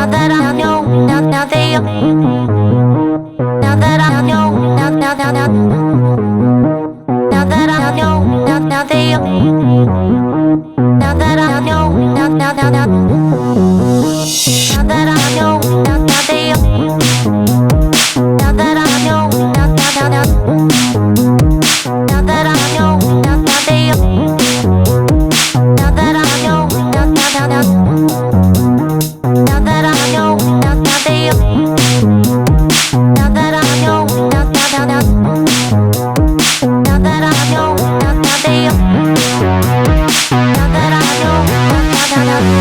now that I know, now they now that I know, now that I know, now they now that I know, now that I know, now they now that I know, now that I know, now that I know, now they now that I know, now that I know, now that I know, now they now that I know, now that I know, now that I know, now they now that I know, now that I know.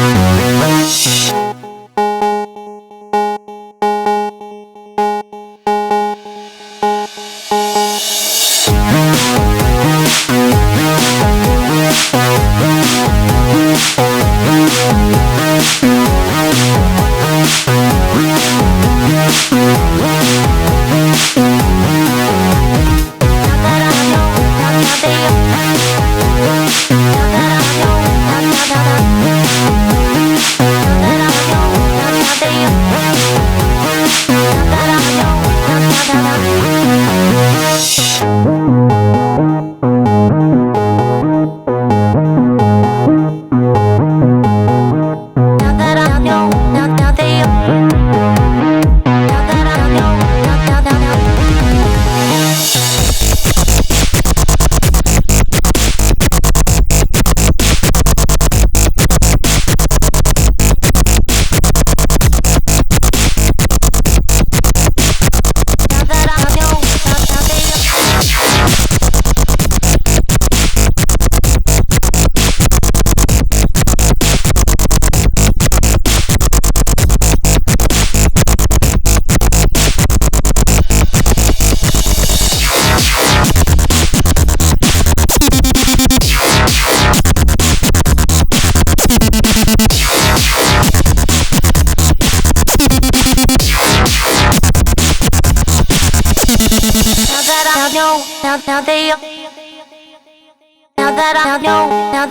Now they now that I know, now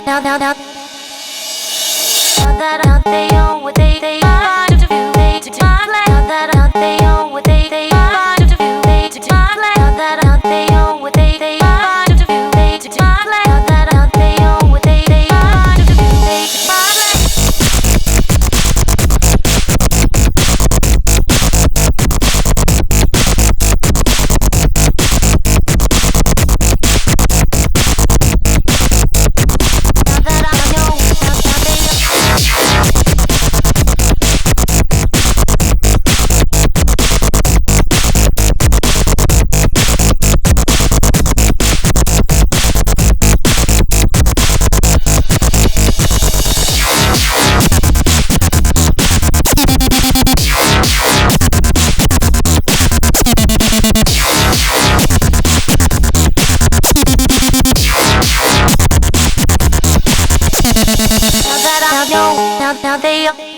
that they know what they are to do, they to now that they know what they are to do, they to now that they know what they are to do, they to now that they know what they are to do, they to now they